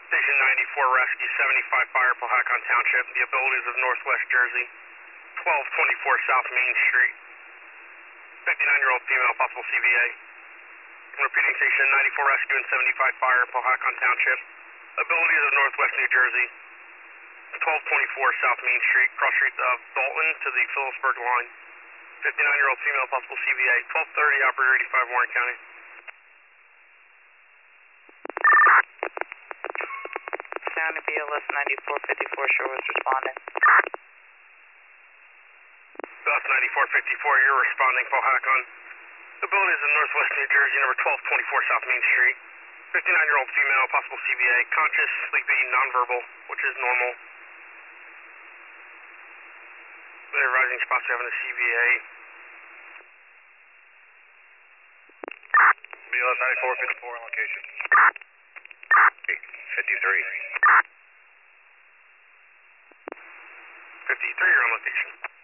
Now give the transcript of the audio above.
Station 94 Rescue 75 Fire, Powhatan Township. The abilities of Northwest Jersey. 1224 South Main Street. 59-year-old female, possible CVA. I'm repeating, Station 94 Rescue and 75 Fire, Powhatan Township. Abilities of Northwest New Jersey. 1224 South Main Street, cross streets of Dalton to the Phillipsburg line. 59-year-old female, possible CVA. 1230, operator 85, Warren County. County BLS 9454, show is responding. BLS 9454, you're responding, Powhatan. Abilities in Northwest New Jersey, number 1224 South Main Street. 59-year-old female, possible CVA, conscious, sleepy, nonverbal, which is normal. They're advising spots having a CVA. BLS 9454 on location. 53. 53, you're on location.